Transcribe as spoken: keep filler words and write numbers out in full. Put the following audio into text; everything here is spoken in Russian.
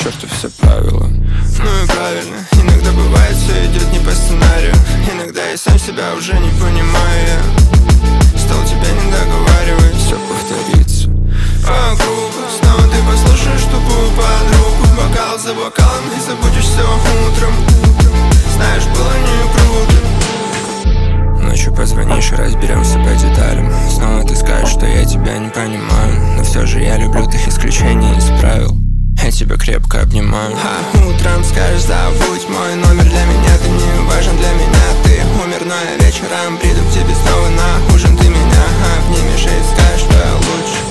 черту все правила. Ну и правильно, иногда бывает все идет не по сценарию. Иногда я сам себя уже не понимаю. Я стал тебя не договаривать, все повторится по кругу. Снова ты послушаешь тупую подругу, бокал за бокалом и забудешься утром. Знаешь, было не круто. Ночью позвонишь и разберемся по деталям. Снова ты скажешь, что я тебя не понимаю, но все же я люблю, ты исключений из правил. Я тебя крепко обнимаю. А утром скажешь, забудь мой номер, для меня ты не важен, для меня ты умер. Но я вечером приду к тебе снова на ужин. Ты меня обнимешь и скажешь, что я лучше.